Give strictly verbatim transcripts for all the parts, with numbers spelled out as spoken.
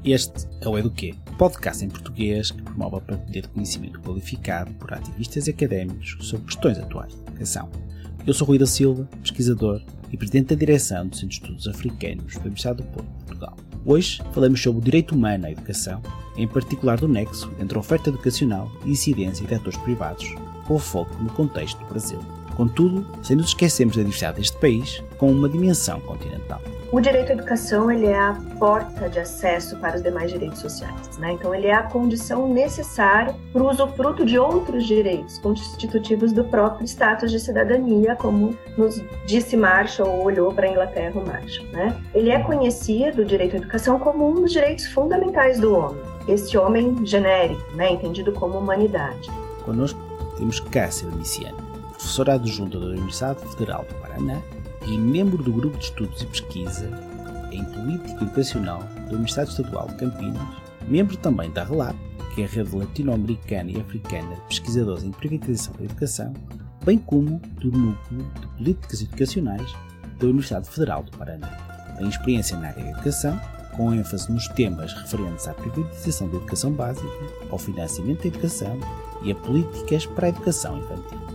Este é o Eduquê, podcast em português que promove a partilha de conhecimento qualificado por ativistas e académicos sobre questões atuais de educação. Eu sou Rui da Silva, pesquisador e presidente da direção do Centro de Estudos Africanos da Universidade do Porto, Portugal. Hoje falamos sobre o direito humano à educação, em particular do nexo entre a oferta educacional e incidência de atores privados, com foco no contexto do Brasil. Contudo, sem nos esquecermos da diversidade deste país, com uma dimensão continental. O direito à educação ele é a porta de acesso para os demais direitos sociais, né? Então ele é a condição necessária para o usufruto de outros direitos constitutivos do próprio status de cidadania, como nos disse Marshall ou olhou para a Inglaterra o Marshall, né? Ele é conhecido, o direito à educação, como um dos direitos fundamentais do homem, este homem genérico, né? Entendido como humanidade. Conosco temos Cássia Domiciano, professora adjunta da Universidade Federal do Paraná e membro do Grupo de Estudos e Pesquisa em Política Educacional da Universidade Estadual de Campinas, membro também da RELAP, que é a Rede Latino-Americana e Africana de Pesquisadores em Privatização da Educação, bem como do Núcleo de Políticas Educacionais da Universidade Federal do Paraná. Tem experiência na área da educação, com ênfase nos temas referentes à privatização da educação básica, ao financiamento da educação e a políticas para a educação infantil.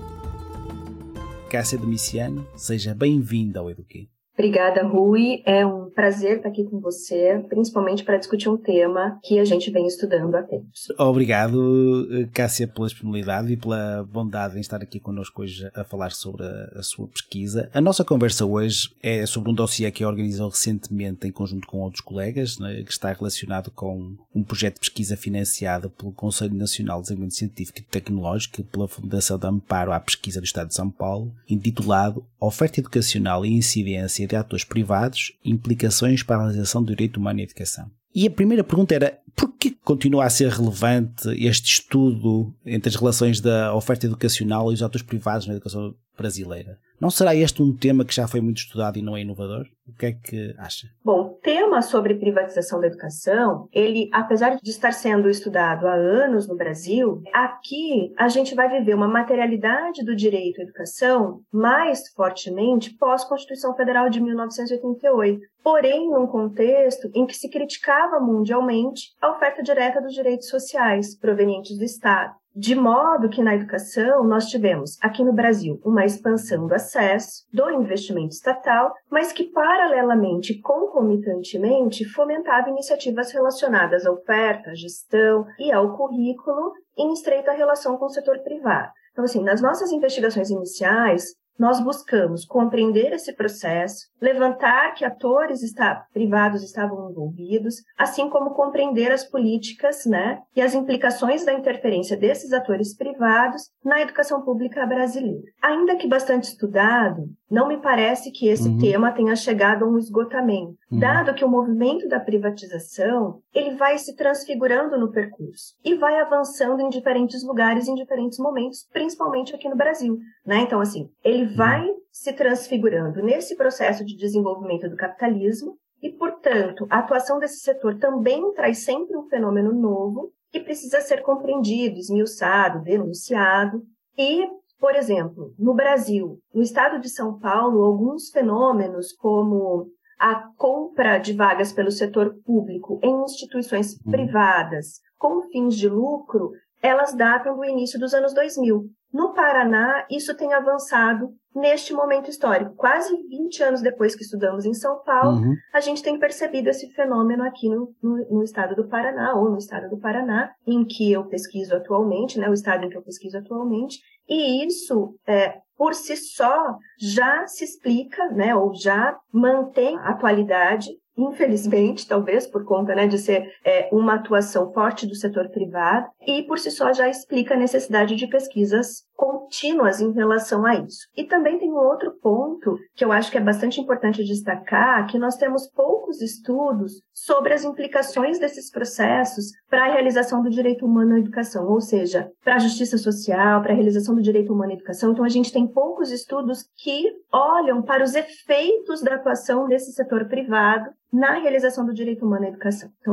Cássia Domiciano, seja bem-vinda ao Eduquê. Obrigada, Rui. É um prazer estar aqui com você, principalmente para discutir um tema que a gente vem estudando há tempos. Obrigado, Cássia, pela disponibilidade e pela bondade em estar aqui connosco hoje a falar sobre a, a sua pesquisa. A nossa conversa hoje é sobre um dossiê que organizou recentemente em conjunto com outros colegas, né, que está relacionado com um projeto de pesquisa financiado pelo Conselho Nacional de Desenvolvimento Científico e Tecnológico e pela Fundação de Amparo à Pesquisa do Estado de São Paulo, intitulado Oferta Educacional e Incidência de Atores Privados, Implicações para a Realização do Direito Humano à Educação. E a primeira pergunta era, por que continua a ser relevante este estudo entre as relações da oferta educacional e os atores privados na educação brasileira? Não será este um tema que já foi muito estudado e não é inovador? O que é que acha? Bom, o tema sobre privatização da educação, ele, apesar de estar sendo estudado há anos no Brasil, aqui a gente vai viver uma materialidade do direito à educação mais fortemente pós-Constituição Federal de mil novecentos e oitenta e oito. Porém, num contexto em que se criticava mundialmente a oferta direta dos direitos sociais provenientes do Estado. De modo que na educação nós tivemos, aqui no Brasil, uma expansão do acesso, do investimento estatal, mas que paralelamente e concomitantemente fomentava iniciativas relacionadas à oferta, à gestão e ao currículo em estreita relação com o setor privado. Então, assim, nas nossas investigações iniciais, nós buscamos compreender esse processo, levantar que atores está, privados estavam envolvidos, assim como compreender as políticas, né, e as implicações da interferência desses atores privados na educação pública brasileira. Ainda que bastante estudado, não me parece que esse uhum. tema tenha chegado a um esgotamento, uhum. dado que o movimento da privatização ele vai se transfigurando no percurso e vai avançando em diferentes lugares, em diferentes momentos, principalmente aqui no Brasil, né? Então, assim, ele vai se transfigurando nesse processo de desenvolvimento do capitalismo e, portanto, a atuação desse setor também traz sempre um fenômeno novo que precisa ser compreendido, esmiuçado, denunciado. E, por exemplo, no Brasil, no estado de São Paulo, alguns fenômenos como a compra de vagas pelo setor público em instituições uhum. privadas com fins de lucro, elas datam do início dos anos dois mil. No Paraná, isso tem avançado neste momento histórico. Quase vinte anos depois que estudamos em São Paulo, uhum. a gente tem percebido esse fenômeno aqui no, no, no estado do Paraná, ou no estado do Paraná, em que eu pesquiso atualmente, né, o estado em que eu pesquiso atualmente, e isso, é, por si só, já se explica, né, ou já mantém a atualidade, infelizmente, talvez, por conta, né, de ser é, uma atuação forte do setor privado, e por si só já explica a necessidade de pesquisas contínuas em relação a isso. E também tem um outro ponto que eu acho que é bastante importante destacar, que nós temos poucos estudos sobre as implicações desses processos para a realização do direito humano à educação, ou seja, para a justiça social, para a realização do direito humano à educação. Então, a gente tem poucos estudos que olham para os efeitos da atuação desse setor privado na realização do direito humano à educação. Então,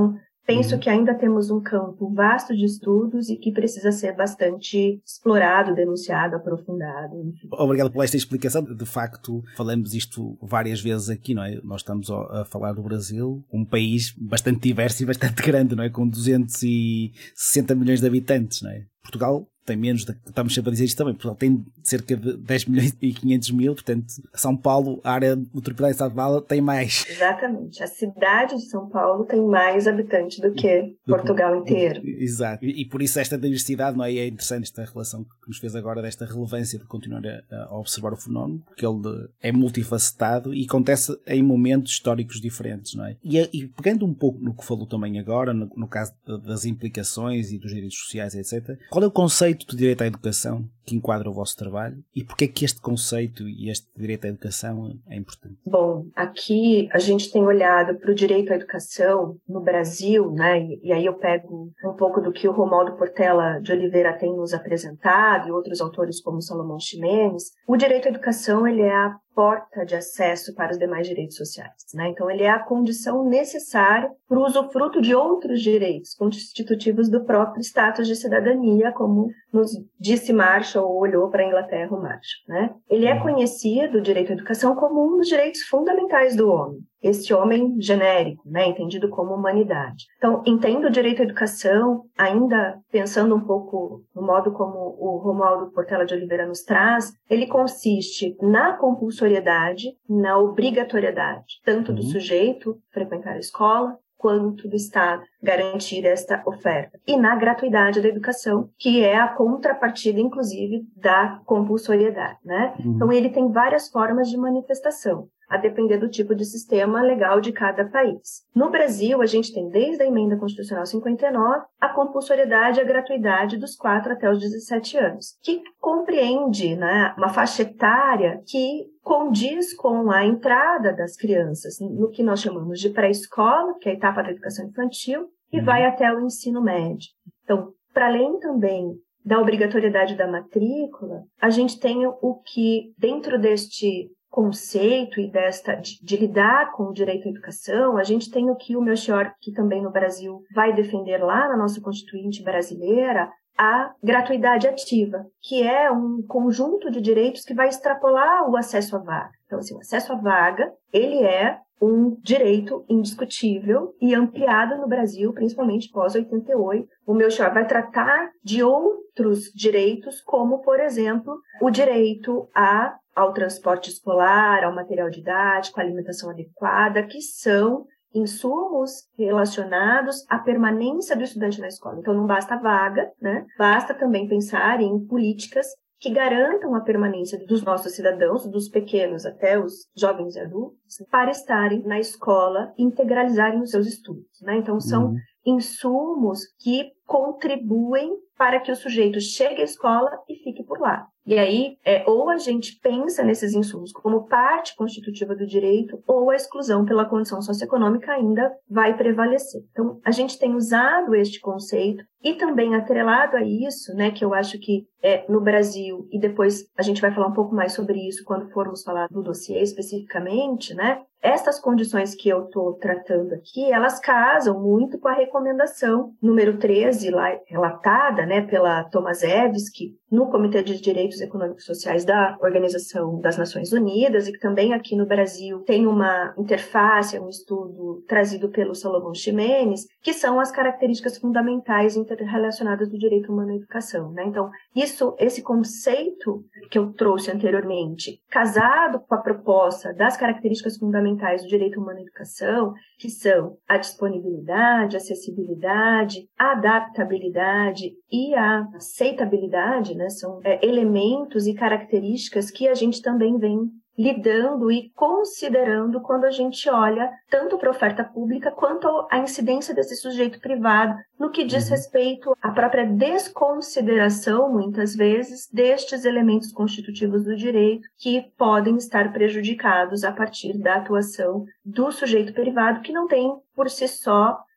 penso uhum. que ainda temos um campo vasto de estudos e que precisa ser bastante explorado, denunciado, aprofundado. Enfim. Obrigado por esta explicação. De facto, falamos isto várias vezes aqui, não é? Nós estamos a falar do Brasil, um país bastante diverso e bastante grande, não é? Com duzentos e sessenta milhões de habitantes, não é? Portugal tem menos, de, estamos sempre a dizer isto também, Portugal tem cerca de dez milhões e quinhentos mil, portanto, São Paulo, a área metropolitana do Estado de Bala, tem mais. Exatamente. A cidade de São Paulo tem mais habitantes do que do, Portugal do, inteiro. Do, exato. E, e por isso esta diversidade, não é? E é interessante esta relação que nos fez agora, desta relevância de continuar a, a observar o fenómeno, porque ele é multifacetado e acontece em momentos históricos diferentes, não é? E, e pegando um pouco no que falou também agora, no, no caso das implicações e dos direitos sociais, etcétera, qual é o conceito de direito à educação que enquadra o vosso trabalho e porque é que este conceito e este direito à educação é importante? Bom, aqui a gente tem olhado para o direito à educação no Brasil, né? E, e aí eu pego um pouco do que o Romualdo Portela de Oliveira tem nos apresentado e outros autores como Salomão Ximenes. O direito à educação, ele é a porta de acesso para os demais direitos sociais, né? Então, ele é a condição necessária para o usufruto de outros direitos constitutivos do próprio status de cidadania, como nos disse Marshall, ou olhou para a Inglaterra o Marshall, né? Ele é conhecido, o direito à educação, como um dos direitos fundamentais do homem. Este homem genérico, né, entendido como humanidade. Então, entendo o direito à educação, ainda pensando um pouco no modo como o Romualdo Portela de Oliveira nos traz, ele consiste na compulsoriedade, na obrigatoriedade, tanto do sujeito frequentar a escola, quanto do Estado garantir esta oferta. E na gratuidade da educação, que é a contrapartida, inclusive, da compulsoriedade, né? Uhum. Então, ele tem várias formas de manifestação, a depender do tipo de sistema legal de cada país. No Brasil, a gente tem, desde a Emenda Constitucional cinquenta e nove, a compulsoriedade e a gratuidade dos quatro até os dezessete anos, que compreende, né, uma faixa etária que condiz com a entrada das crianças no que nós chamamos de pré-escola, que é a etapa da educação infantil, e uhum. vai até o ensino médio. Então, para além também da obrigatoriedade da matrícula, a gente tem o que, dentro deste conceito e desta de, de lidar com o direito à educação, a gente tem o que o Melchior, que também no Brasil vai defender lá na nossa Constituinte brasileira, a gratuidade ativa, que é um conjunto de direitos que vai extrapolar o acesso à vaga. Então, assim, o acesso à vaga, ele é um direito indiscutível e ampliado no Brasil, principalmente pós oitenta e oito. O Melchior vai tratar de outros direitos, como, por exemplo, o direito a, ao transporte escolar, ao material didático, à alimentação adequada, que são insumos relacionados à permanência do estudante na escola. Então, não basta a vaga, né? Basta também pensar em políticas que garantam a permanência dos nossos cidadãos, dos pequenos até os jovens e adultos, para estarem na escola e integralizarem os seus estudos, né? Então, são uhum. insumos que contribuem para que o sujeito chegue à escola e fique por lá. E aí, é, ou a gente pensa nesses insumos como parte constitutiva do direito, ou a exclusão pela condição socioeconômica ainda vai prevalecer. Então, a gente tem usado este conceito e também atrelado a isso, né, que eu acho que é, no Brasil, e depois a gente vai falar um pouco mais sobre isso quando formos falar do dossiê especificamente, né, estas condições que eu estou tratando aqui, elas casam muito com a recomendação número treze, lá, relatada, né, pela Tomaszewski, no Comitê de Direitos Econômicos e Sociais da Organização das Nações Unidas, e que também aqui no Brasil tem uma interface, um estudo trazido pelo Salomão Ximenes, que são as características fundamentais interrelacionadas do direito humano à educação, né? Então, isso, esse conceito que eu trouxe anteriormente, casado com a proposta das características fundamentais do direito humano à educação, que são a disponibilidade, a acessibilidade, a adaptabilidade e a aceitabilidade, né? São é, elementos e características que a gente também vem lidando e considerando quando a gente olha tanto para a oferta pública quanto a incidência desse sujeito privado no que diz respeito à própria desconsideração, muitas vezes, destes elementos constitutivos do direito que podem estar prejudicados a partir da atuação do sujeito privado, que não tem, por si só,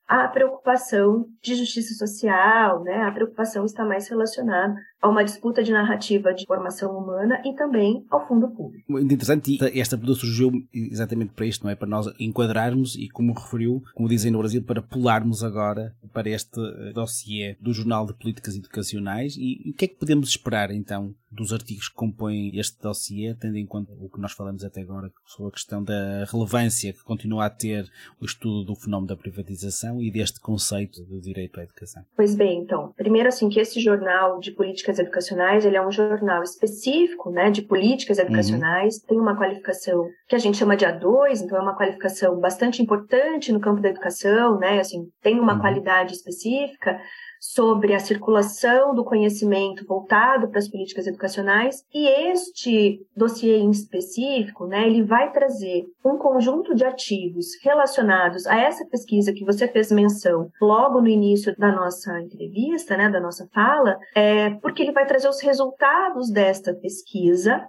a preocupação de justiça social, né? A preocupação está mais relacionada a uma disputa de narrativa de formação humana e também ao fundo público. Muito interessante, e esta pergunta surgiu exatamente para isto, não é? Para nós enquadrarmos e, como referiu, como dizem no Brasil, para pularmos agora para este dossiê do Jornal de Políticas Educacionais. E o que é que podemos esperar, então, dos artigos que compõem este dossiê, tendo em conta o que nós falamos até agora sobre a questão da relevância que continua a ter o estudo do fenómeno da privatização e deste conceito do direito à educação? Pois bem, então, primeiro assim que esse jornal de políticas educacionais, ele é um jornal específico, né, de políticas educacionais, uhum. Tem uma qualificação que a gente chama de A dois, então é uma qualificação bastante importante no campo da educação, né, assim, tem uma uhum. qualidade específica sobre a circulação do conhecimento voltado para as políticas educacionais, e este dossiê em específico, né, ele vai trazer um conjunto de artigos relacionados a essa pesquisa que você fez menção logo no início da nossa entrevista, né, da nossa fala, é, porque ele vai trazer os resultados desta pesquisa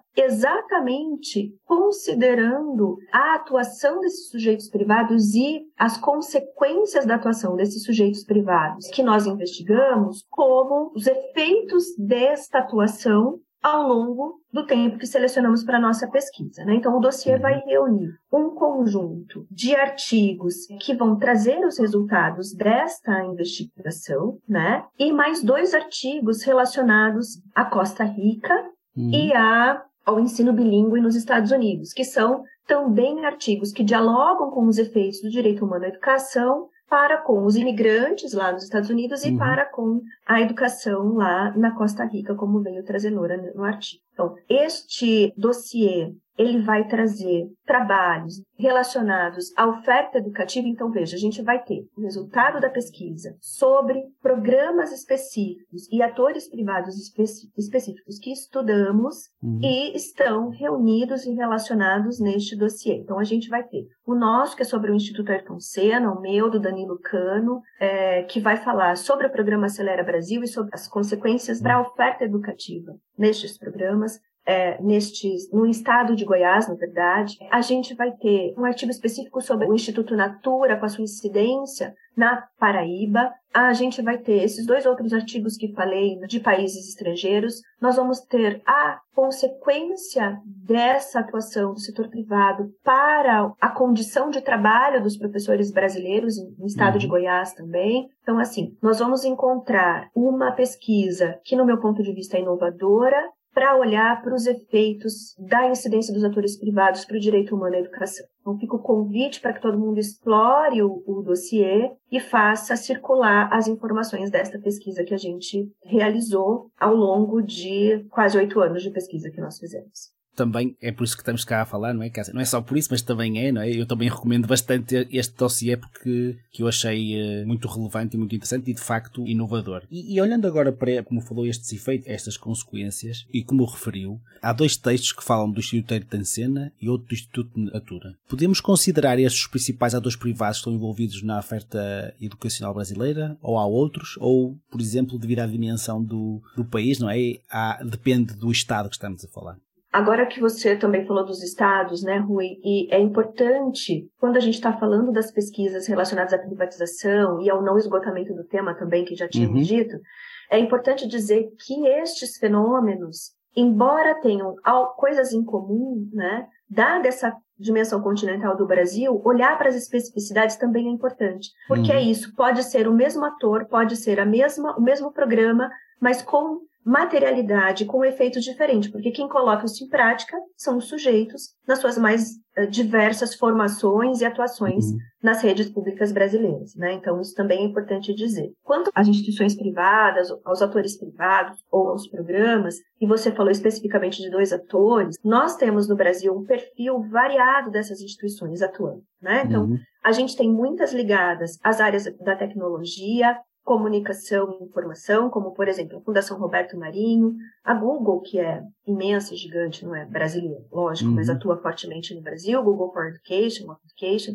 exatamente considerando a atuação desses sujeitos privados e as consequências da atuação desses sujeitos privados que nós investigamos, como os efeitos desta atuação ao longo do tempo que selecionamos para a nossa pesquisa, né? Então, o dossiê vai reunir um conjunto de artigos que vão trazer os resultados desta investigação, né? E mais dois artigos relacionados à Costa Rica uhum. e a, ao ensino bilíngue nos Estados Unidos, que são também artigos que dialogam com os efeitos do direito humano à educação para com os imigrantes lá nos Estados Unidos e uhum. para com a educação lá na Costa Rica, como veio trazer Nora no artigo. Então, este dossiê, ele vai trazer trabalhos relacionados à oferta educativa. Então, veja, a gente vai ter o resultado da pesquisa sobre programas específicos e atores privados específicos que estudamos uhum. e estão reunidos e relacionados neste dossiê. Então, a gente vai ter o nosso, que é sobre o Instituto Ayrton Senna, o meu, do Danilo Cano, é, que vai falar sobre o programa Acelera Brasil e sobre as consequências uhum. para a oferta educativa nestes programas. É, nestes, no estado de Goiás, na verdade, a gente vai ter um artigo específico sobre o Instituto Natura, com a sua incidência na Paraíba. A gente vai ter esses dois outros artigos que falei de países estrangeiros. Nós vamos ter a consequência dessa atuação do setor privado para a condição de trabalho dos professores brasileiros no estado uhum. de Goiás também. Então, assim, nós vamos encontrar uma pesquisa que, no meu ponto de vista, é inovadora, para olhar para os efeitos da incidência dos atores privados para o direito humano à educação. Então, fica o convite para que todo mundo explore o, o dossiê e faça circular as informações desta pesquisa que a gente realizou ao longo de quase oito anos de pesquisa que nós fizemos. Também é por isso que estamos cá a falar, não é, Cássia? Não é só por isso, mas também é, não é? Eu também recomendo bastante este dossiê porque que eu achei uh, muito relevante e muito interessante e, de facto, inovador. E, e olhando agora para, como falou, estes efeitos, estas consequências, e como referiu, há dois textos que falam do Instituto Ayrton Senna e outro do Instituto Natura. Podemos considerar estes os principais atores privados que estão envolvidos na oferta educacional brasileira? Ou há outros? Ou, por exemplo, devido à dimensão do, do país, não é? Há, depende do Estado que estamos a falar. Agora que você também falou dos estados, né, Rui, e é importante, quando a gente está falando das pesquisas relacionadas à privatização e ao não esgotamento do tema também, que já tínhamos uhum. dito, é importante dizer que estes fenômenos, embora tenham coisas em comum, né, dada essa dimensão continental do Brasil, olhar para as especificidades também é importante, porque uhum. é isso, pode ser o mesmo ator, pode ser a mesma, o mesmo programa, mas com materialidade, com efeito diferente, porque quem coloca isso em prática são os sujeitos nas suas mais uh, diversas formações e atuações uhum. nas redes públicas brasileiras, né? Então, isso também é importante dizer. Quanto às instituições privadas, aos atores privados ou aos programas, e você falou especificamente de dois atores, nós temos no Brasil um perfil variado dessas instituições atuando, né? Então, uhum. a gente tem muitas ligadas às áreas da tecnologia, comunicação e informação, como, por exemplo, a Fundação Roberto Marinho, a Google, que é imensa, gigante, não é brasileira, lógico, uhum. mas atua fortemente no Brasil, Google for Education, Education.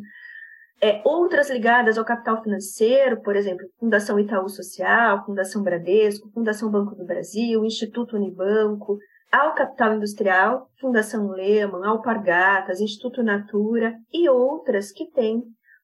É, outras ligadas ao capital financeiro, por exemplo, Fundação Itaú Social, Fundação Bradesco, Fundação Banco do Brasil, Instituto Unibanco, ao capital industrial, Fundação Lehman, Alpargatas, Instituto Natura e outras que têm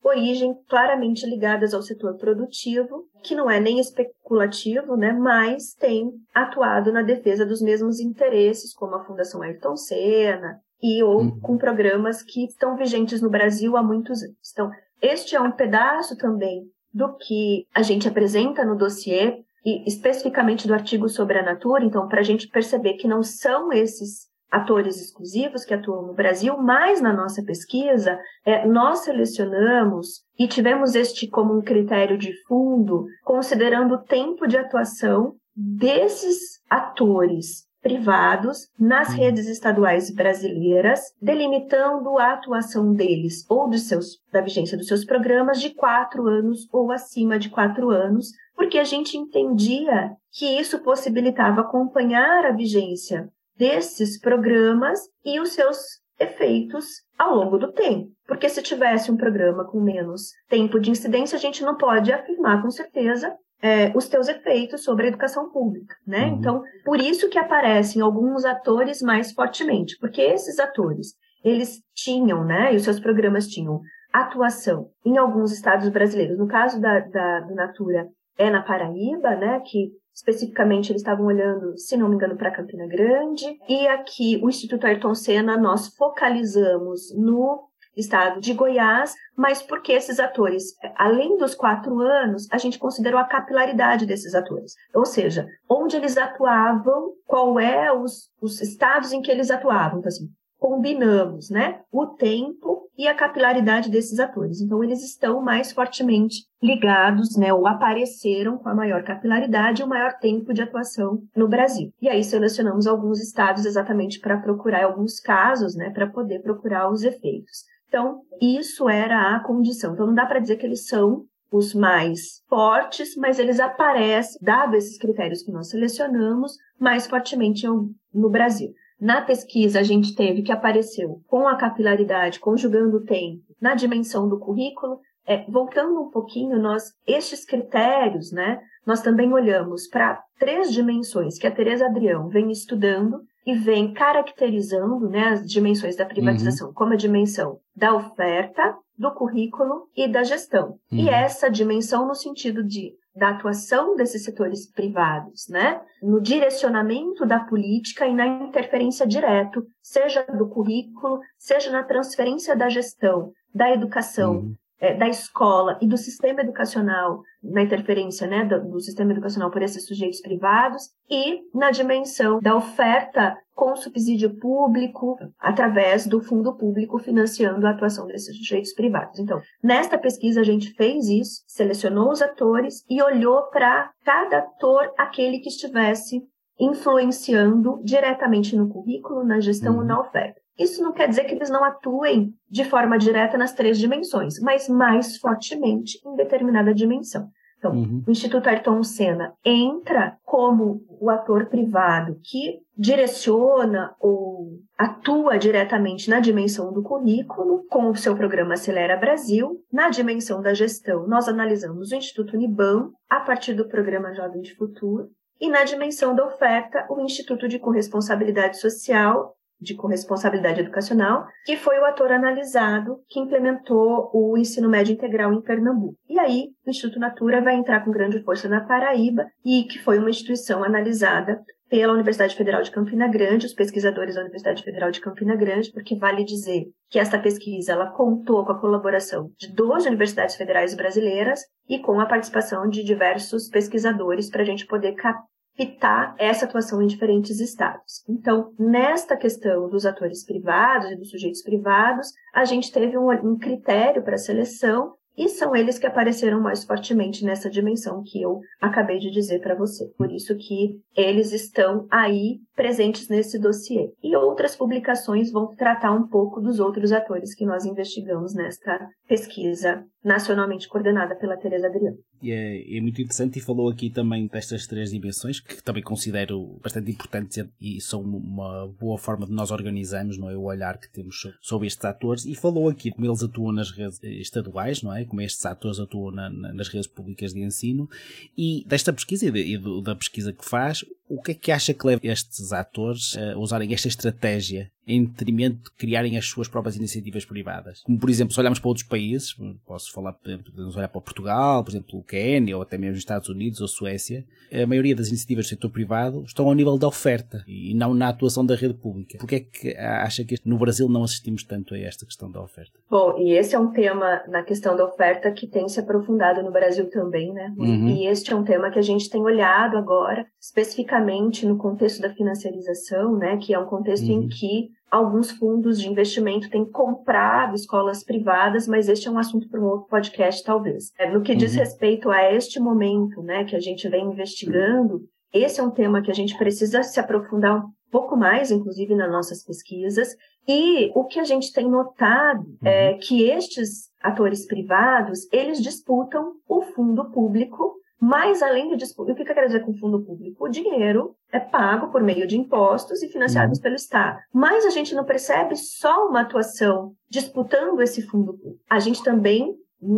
origem claramente ligadas ao setor produtivo, que não é nem especulativo, né, mas tem atuado na defesa dos mesmos interesses, como a Fundação Ayrton Senna, e ou uhum. com programas que estão vigentes no Brasil há muitos anos. Então, este é um pedaço também do que a gente apresenta no dossiê, e especificamente do artigo sobre a Natura, então, para a gente perceber que não são esses atores exclusivos que atuam no Brasil, mas na nossa pesquisa, é, nós selecionamos e tivemos este como um critério de fundo, considerando o tempo de atuação desses atores privados nas Hum. redes estaduais brasileiras, delimitando a atuação deles ou de seus, da vigência dos seus programas de quatro anos ou acima de quatro anos, porque a gente entendia que isso possibilitava acompanhar a vigência desses programas e os seus efeitos ao longo do tempo. Porque se tivesse um programa com menos tempo de incidência, a gente não pode afirmar com certeza É, os teus efeitos sobre a educação pública, né? Uhum. Então, por isso que aparecem alguns atores mais fortemente, porque esses atores, eles tinham, né, e os seus programas tinham atuação em alguns estados brasileiros. No caso da, da, do Natura, é na Paraíba, né, que especificamente eles estavam olhando, se não me engano, para Campina Grande, e aqui o Instituto Ayrton Senna nós focalizamos no estado de Goiás, mas porque esses atores, além dos quatro anos, a gente considerou a capilaridade desses atores. Ou seja, onde eles atuavam, qual é os, os estados em que eles atuavam. Então, assim, combinamos, né, o tempo e a capilaridade desses atores. Então, eles estão mais fortemente ligados, né, ou apareceram com a maior capilaridade e o maior tempo de atuação no Brasil. E aí selecionamos alguns estados exatamente para procurar alguns casos, né, para poder procurar os efeitos. Então, isso era a condição. Então, não dá para dizer que eles são os mais fortes, mas eles aparecem, dado esses critérios que nós selecionamos, mais fortemente no Brasil. Na pesquisa, a gente teve que apareceu com a capilaridade, conjugando o tempo, na dimensão do currículo. É, voltando um pouquinho, nós, estes critérios, né, nós também olhamos para três dimensões que a Tereza Adrião vem estudando e vem caracterizando, né, as dimensões da privatização, uhum. como a dimensão da oferta, do currículo e da gestão. Uhum. E essa dimensão no sentido de da atuação desses setores privados, né, no direcionamento da política e na interferência direta, seja do currículo, seja na transferência da gestão, da educação, uhum. é, da escola e do sistema educacional, na interferência, né, do, do sistema educacional por esses sujeitos privados, e na dimensão da oferta com subsídio público, através do fundo público financiando a atuação desses sujeitos privados. Então, nesta pesquisa a gente fez isso, selecionou os atores e olhou para cada ator aquele que estivesse influenciando diretamente no currículo, na gestão ou uhum. na oferta. Isso não quer dizer que eles não atuem de forma direta nas três dimensões, mas mais fortemente em determinada dimensão. Então, uhum. o Instituto Ayrton Senna entra como o ator privado que direciona ou atua diretamente na dimensão do currículo, com o seu programa Acelera Brasil. Na dimensão da gestão, nós analisamos o Instituto Uniban, a partir do programa Jovem de Futuro. E na dimensão da oferta, o Instituto de Corresponsabilidade Social, de Corresponsabilidade Educacional, que foi o ator analisado que implementou o ensino médio integral em Pernambuco. E aí, o Instituto Natura vai entrar com grande força na Paraíba, e que foi uma instituição analisada pela Universidade Federal de Campina Grande, os pesquisadores da Universidade Federal de Campina Grande, porque vale dizer que esta pesquisa ela contou com a colaboração de duas universidades federais brasileiras e com a participação de diversos pesquisadores para a gente poder captar essa atuação em diferentes estados. Então, nesta questão dos atores privados e dos sujeitos privados, a gente teve um, um critério para a seleção e são eles que apareceram mais fortemente nessa dimensão que eu acabei de dizer para você. Por isso que eles estão aí presentes nesse dossiê. E outras publicações vão tratar um pouco dos outros atores que nós investigamos nesta pesquisa nacionalmente coordenada pela Tereza Adriano. E é, é muito interessante, e falou aqui também destas três dimensões, que também considero bastante importantes e são uma boa forma de nós organizarmos, não é, o olhar que temos sobre estes atores, e falou aqui como eles atuam nas redes estaduais, não é, como estes atores atuam na, na, nas redes públicas de ensino, e desta pesquisa e, de, e do, da pesquisa que faz, O que é que acha que leva estes atores a usarem esta estratégia em detrimento de criarem as suas próprias iniciativas privadas? Como, por exemplo, se olharmos para outros países, posso falar, por exemplo, podemos olhar para Portugal, por exemplo, o Quénia, ou até mesmo os Estados Unidos ou Suécia, a maioria das iniciativas do setor privado estão ao nível da oferta e não na atuação da rede pública. Por que é que acha que no Brasil não assistimos tanto a esta questão da oferta? Bom, e esse é um tema na questão da oferta que tem se aprofundado no Brasil também, né? Uhum. E este é um tema que a gente tem olhado agora, especificamente no contexto da financiarização, né? Que é um contexto uhum. em que alguns fundos de investimento têm comprado escolas privadas, mas este é um assunto para um outro podcast, talvez. No que diz uhum. respeito a este momento, né, que a gente vem investigando, esse é um tema que a gente precisa se aprofundar um pouco mais, inclusive nas nossas pesquisas, e o que a gente tem notado uhum. é que estes atores privados, eles disputam o fundo público. Mas, além de disputar, o que eu quero dizer com fundo público? O dinheiro é pago por meio de impostos e financiados uhum. pelo Estado. Mas a gente não percebe só uma atuação disputando esse fundo público. A gente também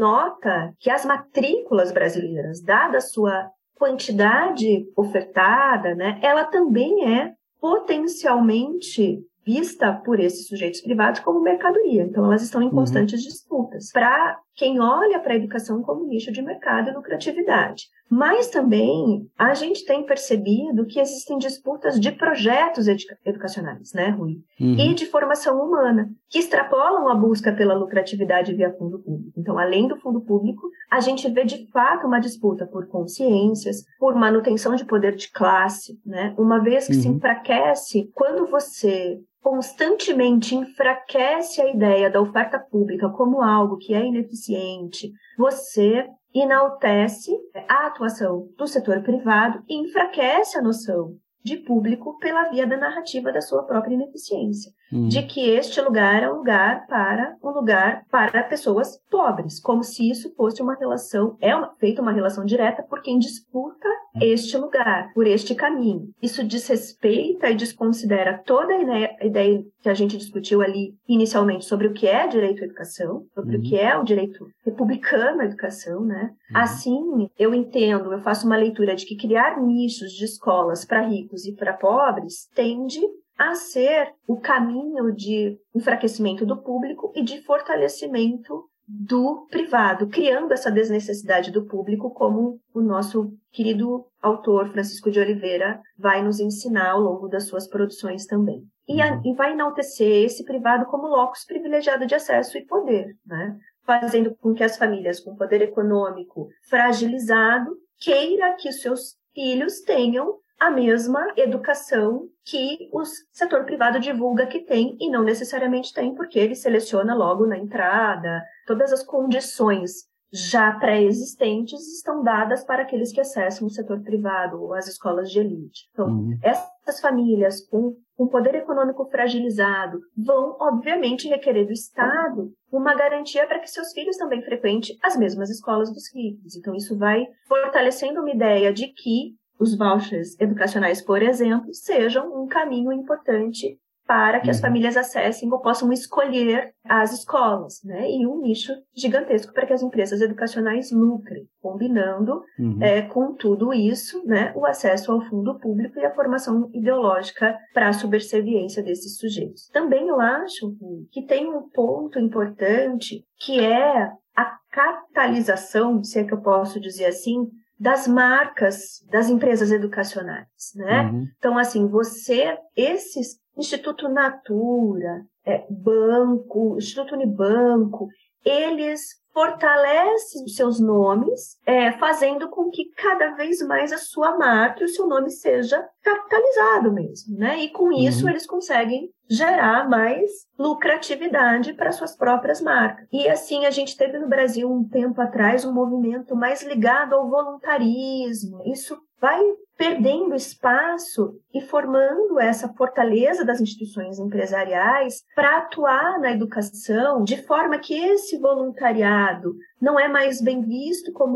nota que as matrículas brasileiras, dada a sua quantidade ofertada, né, ela também é potencialmente vista por esses sujeitos privados como mercadoria. Então, elas estão em constantes uhum. disputas. Para quem olha para a educação como nicho de mercado e lucratividade. Mas também a gente tem percebido que existem disputas de projetos educa- educacionais, né, Rui? Uhum. E de formação humana, que extrapolam a busca pela lucratividade via fundo público. Então, além do fundo público, a gente vê de fato uma disputa por consciências, por manutenção de poder de classe, né? Uma vez que uhum. se enfraquece, quando você constantemente enfraquece a ideia da oferta pública como algo que é ineficiente, você enaltece a atuação do setor privado e enfraquece a noção de público pela via da narrativa da sua própria ineficiência. Uhum. De que este lugar é um lugar para um lugar para pessoas pobres, como se isso fosse uma relação, é uma, feita uma relação direta por quem disputa este lugar, por este caminho. Isso desrespeita e desconsidera toda a ideia, a ideia que a gente discutiu ali inicialmente sobre o que é direito à educação, sobre uhum. o que é o direito republicano à educação, né? Uhum. Assim, eu entendo, eu faço uma leitura de que criar nichos de escolas para ricos e para pobres tende a ser o caminho de enfraquecimento do público e de fortalecimento do privado, criando essa desnecessidade do público, como o nosso querido autor Francisco de Oliveira vai nos ensinar ao longo das suas produções também. E, a, e vai enaltecer esse privado como locus privilegiado de acesso e poder, né? Fazendo com que as famílias com poder econômico fragilizado queira que os seus filhos tenham a mesma educação que o setor privado divulga que tem e não necessariamente tem, porque ele seleciona logo na entrada. Todas as condições já pré-existentes estão dadas para aqueles que acessam o setor privado ou as escolas de elite. Então, uhum. essas famílias com um poder econômico fragilizado vão, obviamente, requerer do Estado uma garantia para que seus filhos também frequentem as mesmas escolas dos ricos. Então, isso vai fortalecendo uma ideia de que os vouchers educacionais, por exemplo, sejam um caminho importante para que uhum. as famílias acessem ou possam escolher as escolas, né? E um nicho gigantesco para que as empresas educacionais lucrem, combinando uhum. é, com tudo isso, né, o acesso ao fundo público e a formação ideológica para a subserviência desses sujeitos. Também eu acho que tem um ponto importante que é a catalisação, se é que eu posso dizer assim, das marcas das empresas educacionais, né? Uhum. Então, assim, você, esses Instituto Natura, é, Banco, Instituto Unibanco, eles fortalecem os seus nomes, é, fazendo com que cada vez mais a sua marca e o seu nome seja capitalizado mesmo, né? E com isso uhum. eles conseguem gerar mais lucratividade para suas próprias marcas. E assim, a gente teve no Brasil um tempo atrás um movimento mais ligado ao voluntarismo. Isso vai perdendo espaço e formando essa fortaleza das instituições empresariais para atuar na educação de forma que esse voluntariado não é mais bem visto como um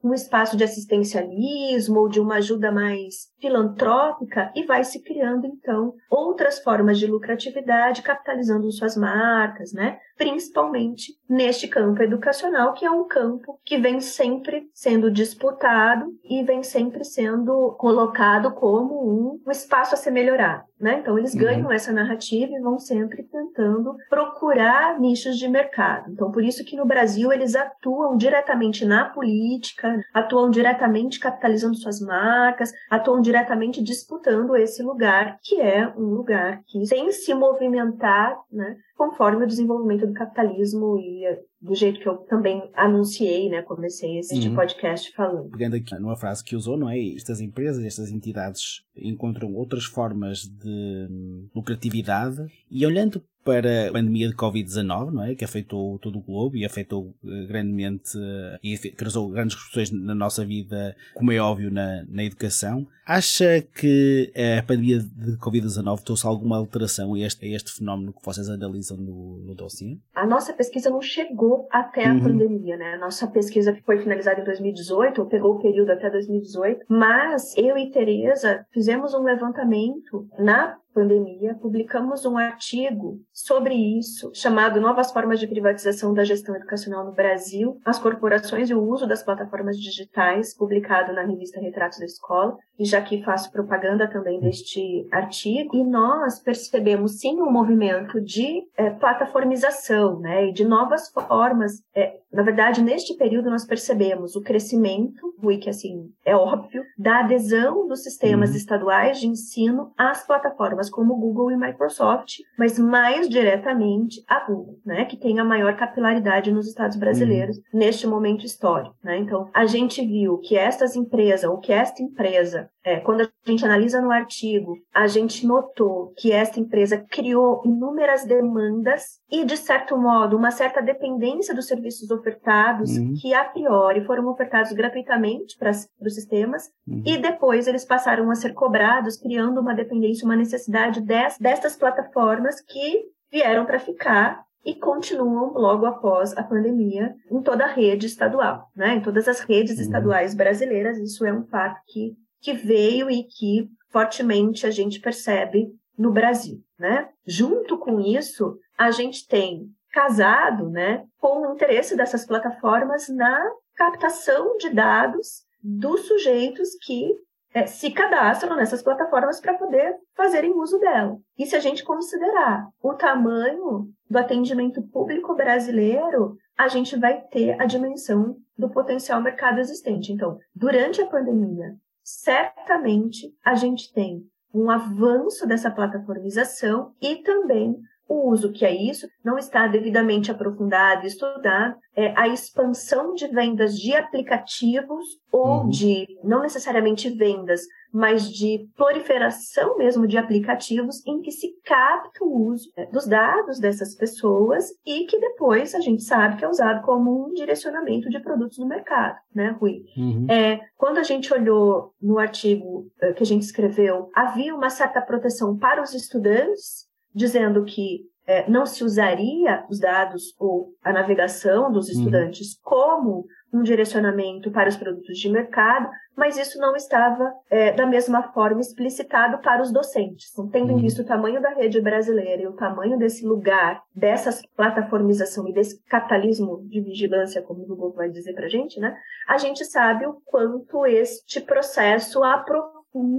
um espaço de assistencialismo ou de uma ajuda mais filantrópica e vai se criando, então, outras formas de lucratividade, capitalizando suas marcas, né? Principalmente neste campo educacional, que é um campo que vem sempre sendo disputado e vem sempre sendo colocado como um, um espaço a ser melhorado, né? Então, eles ganham uhum. essa narrativa e vão sempre tentando procurar nichos de mercado. Então, por isso que no Brasil eles atuam diretamente na política, atuam diretamente capitalizando suas marcas, atuam diretamente disputando esse lugar, que é um lugar que tem se movimentar, né, conforme o desenvolvimento do capitalismo e do jeito que eu também anunciei, né, comecei esse uhum. podcast falando. Pegando aqui numa frase que usou, não é? Estas empresas, estas entidades encontram outras formas de lucratividade e olhando para a pandemia de covid dezanove, não é? Que afetou todo o globo e afetou grandemente e causou grandes repercussões na nossa vida, como é óbvio, na, na educação. Acha que a pandemia de covid dezanove trouxe alguma alteração a este, a este fenómeno que vocês analisam no, no dossiê? A nossa pesquisa não chegou até a uhum. pandemia, né? A nossa pesquisa foi finalizada em dois mil e dezoito, pegou o período até dois mil e dezoito, mas eu e Tereza fizemos um levantamento na pandemia, publicamos um artigo sobre isso, chamado Novas Formas de Privatização da Gestão Educacional no Brasil, as Corporações e o Uso das Plataformas Digitais, publicado na revista Retratos da Escola, e já que faço propaganda também deste artigo, e nós percebemos sim um movimento de é, plataformização, né, e de novas formas. É, na verdade, neste período nós percebemos o crescimento, o que assim é óbvio, da adesão dos sistemas uhum. estaduais de ensino às plataformas como Google e Microsoft, mas mais diretamente a Google, né, que tem a maior capilaridade nos estados brasileiros uhum. neste momento histórico, né? Então, a gente viu que estas empresas, ou que esta empresa, é, quando a gente analisa no artigo, a gente notou que esta empresa criou inúmeras demandas e, de certo modo, uma certa dependência dos serviços ofertados, uhum. que a priori foram ofertados gratuitamente para os sistemas, uhum. e depois eles passaram a ser cobrados, criando uma dependência, uma necessidade Des, destas plataformas que vieram para ficar e continuam logo após a pandemia em toda a rede estadual, né? Em todas as redes uhum. estaduais brasileiras. Isso é um fato que, que veio e que fortemente a gente percebe no Brasil, né? Junto com isso, a gente tem casado, né, com o interesse dessas plataformas na captação de dados dos sujeitos que É, se cadastram nessas plataformas para poder fazerem uso dela. E se a gente considerar o tamanho do atendimento público brasileiro, a gente vai ter a dimensão do potencial mercado existente. Então, durante a pandemia, certamente a gente tem um avanço dessa plataformização e também o uso, que é isso, não está devidamente aprofundado e estudado, é a expansão de vendas de aplicativos ou uhum. de, não necessariamente vendas, mas de proliferação mesmo de aplicativos em que se capta o uso é, dos dados dessas pessoas e que depois a gente sabe que é usado como um direcionamento de produtos no mercado, né, Rui? Uhum. É, quando a gente olhou no artigo é, que a gente escreveu, havia uma certa proteção para os estudantes, dizendo que é, não se usaria os dados ou a navegação dos estudantes uhum. como um direcionamento para os produtos de mercado, mas isso não estava é, da mesma forma explicitado para os docentes. Então, tendo em vista o tamanho da rede brasileira e o tamanho desse lugar, dessa plataformização e desse capitalismo de vigilância, como o Google vai dizer para a gente, né, a gente sabe o quanto este processo aprofunda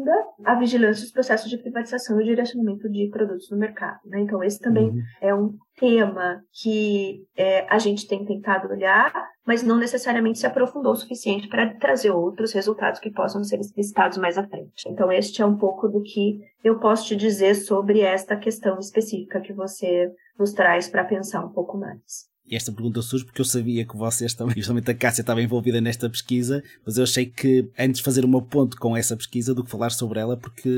a vigilância dos processos de privatização e direcionamento de produtos no mercado, né? Então, esse também uhum. é um tema que é, a gente tem tentado olhar, mas não necessariamente se aprofundou o suficiente para trazer outros resultados que possam ser explicitados mais à frente. Então, este é um pouco do que eu posso te dizer sobre esta questão específica que você nos traz para pensar um pouco mais. E esta pergunta surge porque eu sabia que vocês também, justamente a Cássia estava envolvida nesta pesquisa, mas eu achei que antes fazer uma ponte com essa pesquisa do que falar sobre ela, porque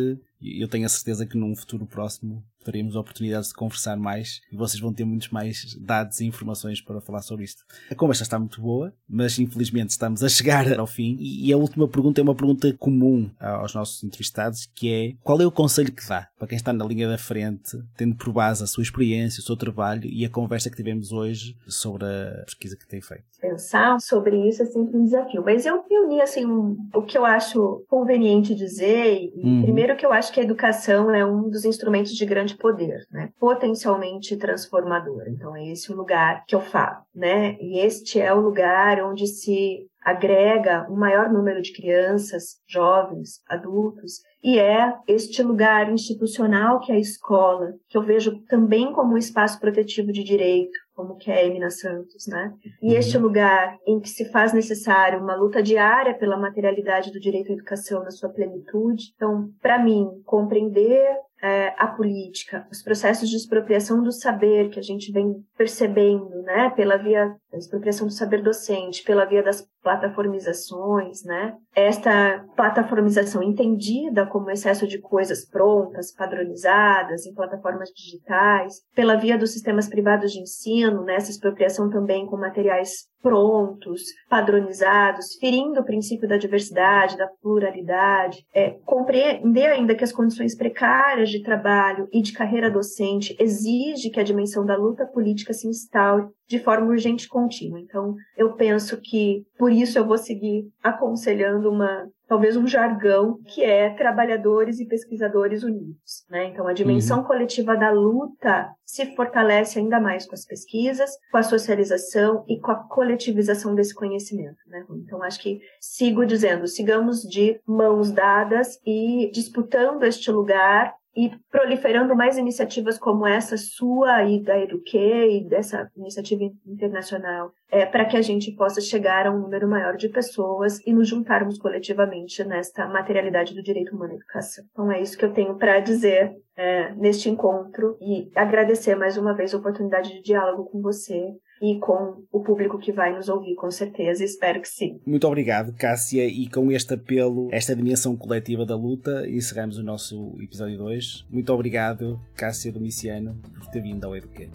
eu tenho a certeza que num futuro próximo teremos oportunidades de conversar mais e vocês vão ter muitos mais dados e informações para falar sobre isto. A conversa está muito boa, mas infelizmente estamos a chegar ao fim e a última pergunta é uma pergunta comum aos nossos entrevistados, que é: qual é o conselho que dá para quem está na linha da frente, tendo por base a sua experiência, o seu trabalho e a conversa que tivemos hoje sobre a pesquisa que tem feito? Pensar sobre isso é sempre um desafio, mas eu reuni assim, um, o que eu acho conveniente dizer, e uhum. primeiro que eu acho que a educação é um dos instrumentos de grande poder, né? Potencialmente transformador. Então é esse o lugar que eu falo, né? E este é o lugar onde se agrega um maior número de crianças, jovens, adultos, e é este lugar institucional que é a escola, que eu vejo também como um espaço protetivo de direito, como que é a Emina Santos, né? E este lugar em que se faz necessário uma luta diária pela materialidade do direito à educação na sua plenitude. Então, para mim, compreender É, a política, os processos de expropriação do saber que a gente vem percebendo, né, pela via da expropriação do saber docente, pela via das plataformizações, né, esta plataformização entendida como excesso de coisas prontas, padronizadas, em plataformas digitais, pela via dos sistemas privados de ensino, né, essa expropriação também com materiais prontos, padronizados, ferindo o princípio da diversidade, da pluralidade, é, compreender ainda que as condições precárias de trabalho e de carreira docente exige que a dimensão da luta política se instaure de forma urgente e contínua. Então, eu penso que, por isso, eu vou seguir aconselhando uma, talvez um jargão, que é trabalhadores e pesquisadores unidos, né? Então, a dimensão uhum. coletiva da luta se fortalece ainda mais com as pesquisas, com a socialização e com a coletivização desse conhecimento, né? Então, acho que sigo dizendo, sigamos de mãos dadas e disputando este lugar e proliferando mais iniciativas como essa sua e da Eduque e dessa iniciativa internacional, é, para que a gente possa chegar a um número maior de pessoas e nos juntarmos coletivamente nesta materialidade do direito humano à educação. Então é isso que eu tenho para dizer é, neste encontro e agradecer mais uma vez a oportunidade de diálogo com você e com o público que vai nos ouvir, com certeza, espero que sim. Muito obrigado, Cássia, e com este apelo, esta dimensão coletiva da luta, encerramos o nosso episódio dois. Muito obrigado, Cássia Domiciano, por ter vindo ao Eduque.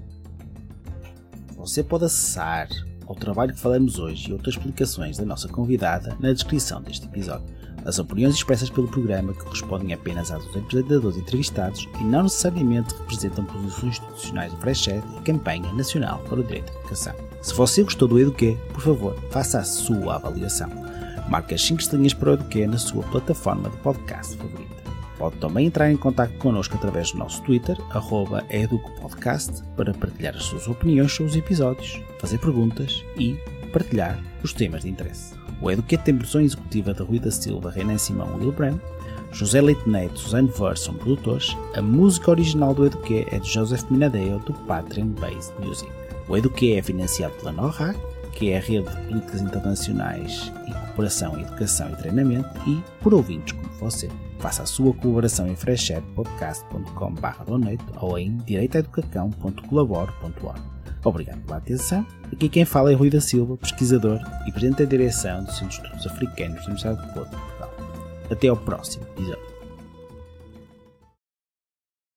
Você pode acessar ao trabalho que falamos hoje e outras explicações da nossa convidada na descrição deste episódio. As opiniões expressas pelo programa correspondem apenas às dos apresentadores entrevistados e não necessariamente representam posições institucionais do Freshed e Campanha Nacional para o Direito à Educação. Se você gostou do Eduque, por favor, faça a sua avaliação. Marque as cinco estrelinhas para o Eduque na sua plataforma de podcast favorita. Pode também entrar em contato connosco através do nosso Twitter, arroba educopodcast, para partilhar as suas opiniões sobre os episódios, fazer perguntas e partilhar os temas de interesse. O Eduque tem produção executiva de Rui da Silva, Renan Simão e Will Brand, José Leite Neto e Suzane Ver são produtores. A música original do Eduque é de Joseph Minadeo, do Patreon Based Music. O Eduque é financiado pela NORAC, que é a Rede de Políticas Internacionais e Cooperação em Educação e Treinamento, e por ouvintes como você. Faça a sua colaboração em freshed podcast ponto com barra donate ou em direito a educação ponto colabore ponto org. Obrigado pela atenção. Aqui quem fala é Rui da Silva, pesquisador e presidente da direção do Centro de Estudos Africanos da Universidade de Porto, Portugal. Até ao próximo episódio.